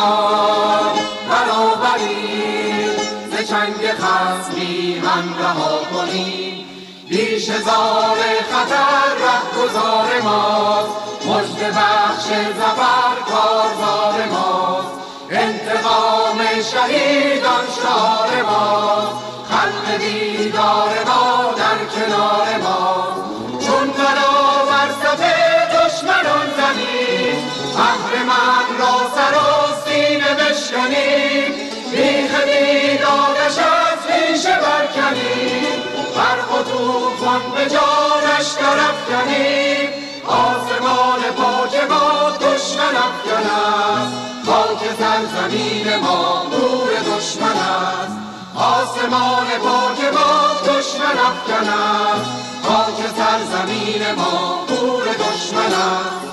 ایران برابریم، ز چنگ خصمی هم رها کنیم. بیش زار خطر رهگذار ماست، مژده بخش ظفر کارزار ماست. انتقام شهیدان شعار ماست، خلق بیدار ما در کنار ماست. چون بلا بر صف دشمنان زنیم، اهرمن را سر و سینه بشکنیم. بیخ بیدادش از ریشه برکنیم، برق و طوفان به جانش درافکنیم. آسمان پاک ما دشمن افکن است، خاک سرزمین ما نور دشمن است. آسمان پاک ما دشمن افکن است، خاک سرزمین ما نور دشمن است.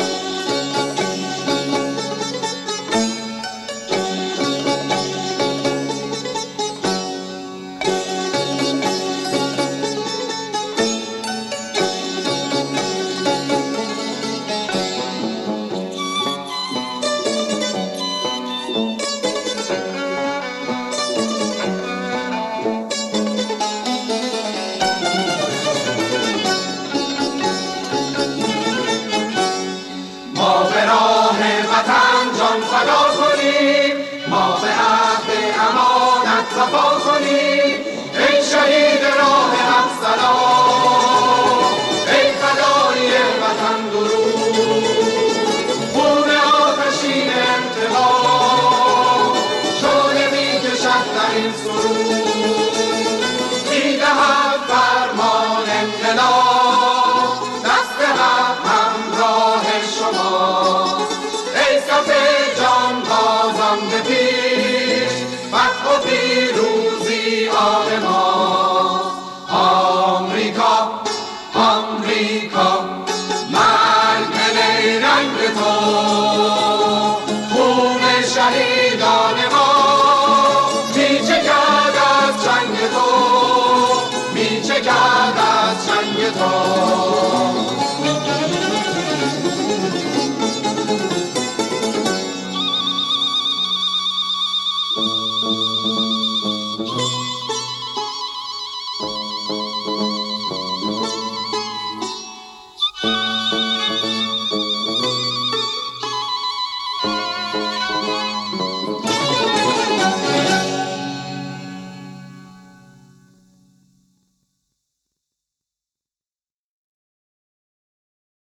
ما به عهد امانت وفا کنیم. ای شهید راه حق سلام، ای فدای وطن درود. خون آتشین انتقام شعله می‌کشد در این سرود. می‌دهد فرمان انقلاب، دست حق همراه شماست. ای صف جانبازان به پیش، فتح و پیروزی آن ماست. آمریکا آمریکا مرگ به نیرنگ تو، خون شهیدان ما می‌چکد از جنگ تو، می‌چکد از جنگ تو.